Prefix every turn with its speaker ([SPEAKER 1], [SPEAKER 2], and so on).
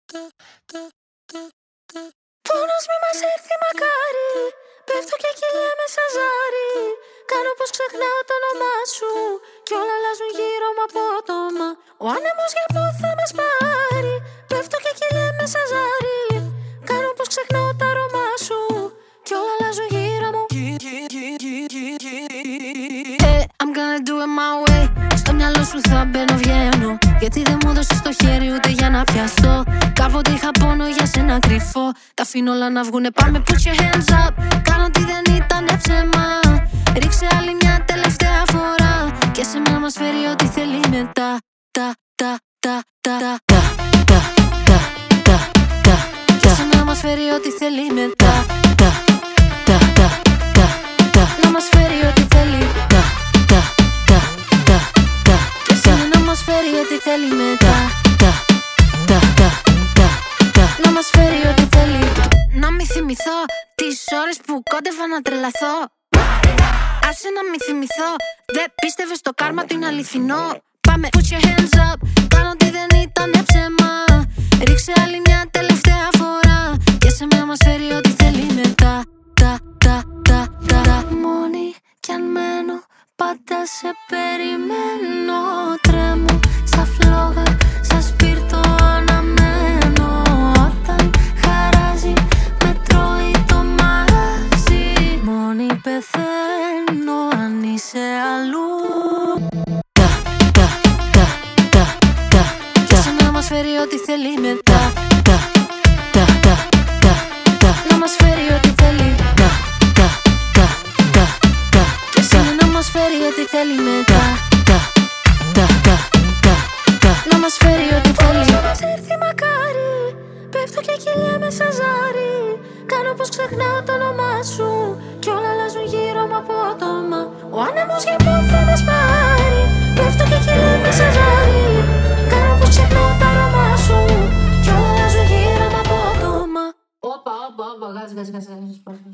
[SPEAKER 1] Πόνος μη μας έρθει μακάρι. Πέφτω και κυλιέμαι σαν ζάρι. Κάνω πως ξεχνάω το όνομά σου κι όλα αλλάζουν γύρω μου απότομα. Ο άνεμος για πού θα μας πάρει. Πέφτω και κυλιέμαι σαν ζάρι. Κάνω πως ξεχνάω το αρώμα σου κι όλα αλλάζουν γύρω μου. I'm gonna do it my way. Στο μυαλό σου θα μπαίνω βγαίνω. Γιατί δεν μου δώσεις το χέρι ούτε για να πιαστώ. Κάποτε είχα πόνο για σένα κρυφό. Τα αφήνω όλα να βγουνε, πάμε put your hands up. Κάνω ότι δεν ήταν ψέμα. Ρίξε άλλη μια τελευταία φορά. Και σε μένα μας φέρει ό,τι θέλει μετά. Και σε μένα μας φέρει ό,τι θέλει μετά. Να μας φέρει ό,τι θέλει. Και σε μένα μας φέρει ό,τι θέλει μετά. Να μας φέρει ό,τι θέλει. Να μη θυμηθώ τις ώρες που κόντευα να τρελαθώ. Άσε να μη θυμηθώ. Δεν πίστευες στο κάρμα του είναι αληθινό. Πάμε put your hands up. Κάνω ότι δεν ήταν ψέμα. Ρίξε άλλη μια τελευταία φορά. Και σε μένα μας φέρει ό,τι θέλει μετά. Μόνη κι αν μένω πάντα σε περιμένω. Τρέμω σαν φλόγα, σαν σπίρτο αναμένω. Όταν χαράζει με τρώει το μαγαζί. Μόνη πεθαίνω αν είσαι αλλού. Και σε μένα μας φέρει ό,τι θέλει μετά. Να μας φέρει ό,τι θέλει. Και σε μένα μας φέρει ό,τι θέλει μετά. Να μας φέρει ό,τι θέλει. Πόνος μας έρθει μακάρι. Πέφτω και κυλιέμαι σαν ζάρι. Κάνω πως ξεχνάω το όνομά σου κι όλα αλλάζουν γύρω μου απότομα. Ο άνεμος για πού θα μας πάρει. Πέφτω και κυλιέμαι σαν ζάρι. Κάνω πως ξεχνάω το αρώμα σου κι όλα αλλάζουν γύρω μου απότομα. Όπα, γάζ.